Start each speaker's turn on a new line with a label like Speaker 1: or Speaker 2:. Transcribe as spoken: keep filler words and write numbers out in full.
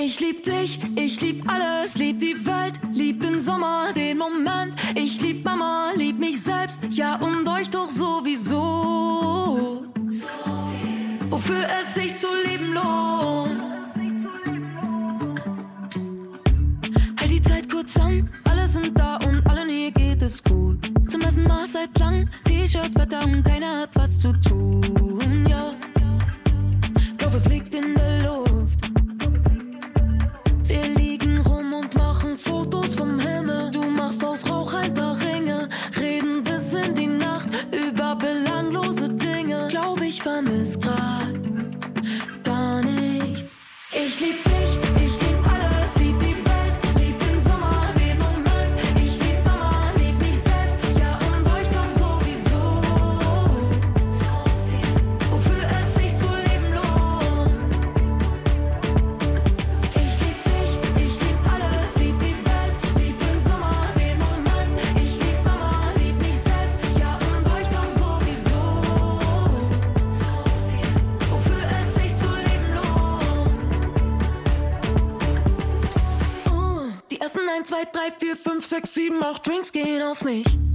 Speaker 1: Ich lieb dich, ich lieb alles, lieb die Welt, lieb den Sommer, den Moment. Ich lieb Mama, lieb mich selbst, ja und euch doch sowieso. Wofür es sich zu leben lohnt. Halt die Zeit kurz an, alle sind da und allen hier geht es gut. Zum ersten Mal seit lang, T-Shirt, Wetter und keiner hat was zu tun, ja. Doch es liegt in der Luft. Wir liegen rum und machen Fotos vom Himmel. Du machst aus Rauch ein paar Ringe, reden bis in die Nacht über belanglose Dinge. Glaub ich vermiss grad gar nichts. Ich lieb dich, ich lieb alles, lieb die Welt, lieb den Sommer, den Moment. Ich lieb Mama, lieb mich selbst, ja und euch doch sowieso. Wofür es sich zu leben lohnt. Ich lieb dich, ich lieb alles, lieb die Welt, lieb den Sommer, den Moment. Ich lieb Mama, lieb mich selbst, ja und euch doch sowieso. Wofür es sich zu leben lohnt. Uh, die ersten eins, zwei, drei, vier, fünf, sechs, sieben, acht Drinks gehen auf mich.